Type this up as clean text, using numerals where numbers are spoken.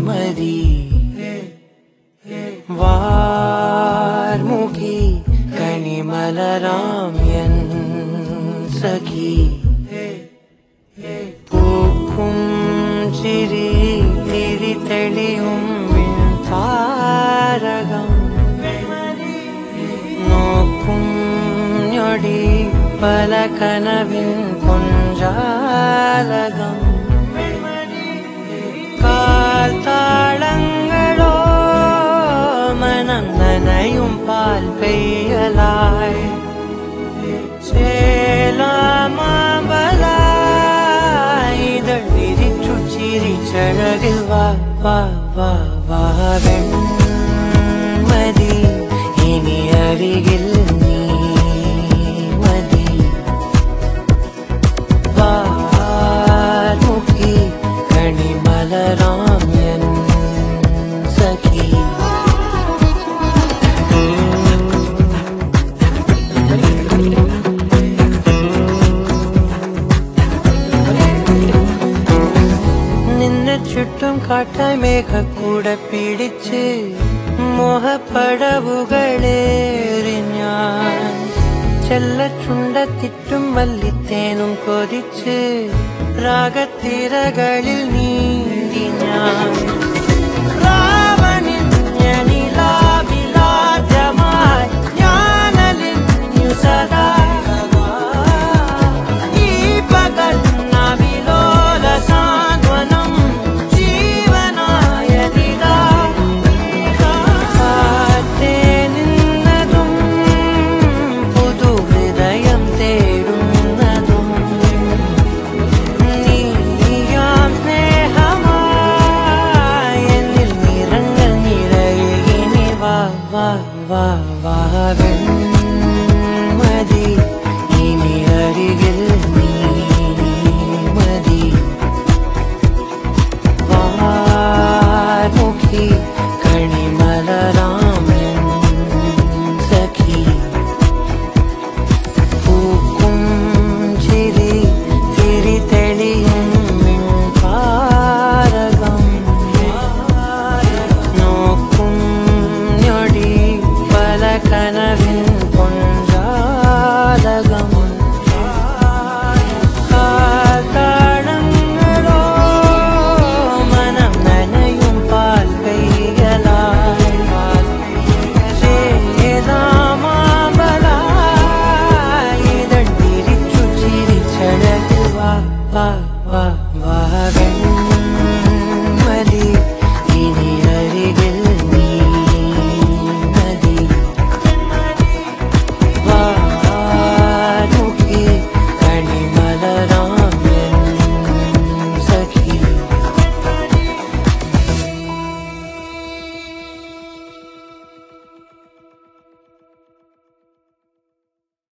മതി വാർമുഖി കണിമലരാം എൻ സഖി പൂക്കും ചിരി തിരി തെളിയും താരകം നോക്കും ഞൊടി പല കനവിൻ പൊഞ്ചാലകം കാൽത്താളങ്ങളോ മനം നനയും പാൽ പെയ്യലായി ചേലാമാമ്പലായി ഇതൾ വിരിച്ചു ചിരിച്ചഴകിൽ വാ വാ വാ വാ വെൺമതി ഇനി അരികിൽ നീ മതി വാർമുഖി കണിമലരാം എൻ സഖി നിന്നെ ചുറ്റും കാട്ടായി മേഘക്കൂട പിടിച്ച് മോഹപ്പടവുകളേറി ഞാൻ ചെല്ലച്ചുണ്ടത്തിറ്റും വല്ലിത്തേനും കൊതിച്ച് രാഗത്തിരകളിൽ നീന്തി ഞാൻ രാവണിഞ്ഞനിലാവിലാദ്യമായി ഞാനലിഞ്ഞു സദാ ഈ പകൽ നവിലോല സാന്ത്വനം ജീവനായതിതാ കാത്തേ നിന്നതും പുതു ഹൃദയം തേടുന്നതും നീയാം സ്നേഹമായി എന്നിൽ നിറങ്ങൾ നിറയെ ഇനി വാ വാ വാ